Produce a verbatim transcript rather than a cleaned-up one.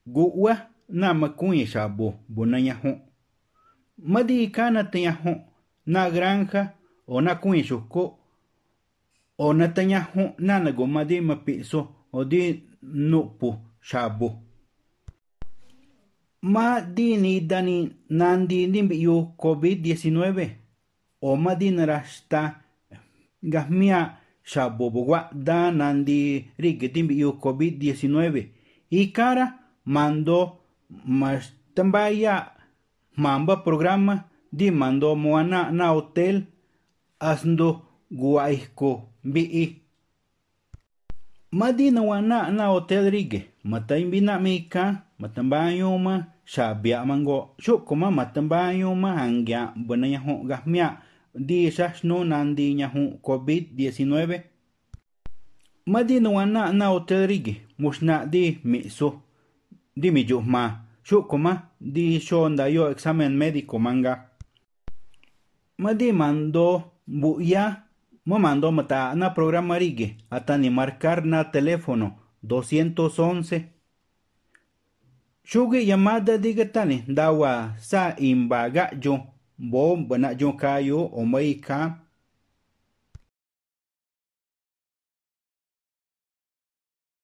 guwa na makuye shabo bonaya ho. Madi kana tenya ho na granja o na kuye shoko o na tenya ho na nago madi mapiso o di nupu shabo. Ma di ni dani nandi nimbi yu COVID diecinueve o ma di narashta gahmia shabo bogwa da nandi rige dimbi yu COVID diecinueve y cara mando mas tambaya mamba programa di mando moana na hotel asndo guaiko bii. Madi na wana na hotel rige mataimbi mika matambayo ma shabia mango shukuma matambayo ma hangya banaya ho gahmia di shashno nandi nyahu COVID diecinueve. Madi na wana na hotel rige mushna di miso di miyo ma shukuma di shonda yo examen médico manga. Madi mando buya mo mando mata na programa rige hasta ni marcar na teléfono doscientos once. Shugi llamada digatani dawa sa imbaga yo bo bana yo kayo o maika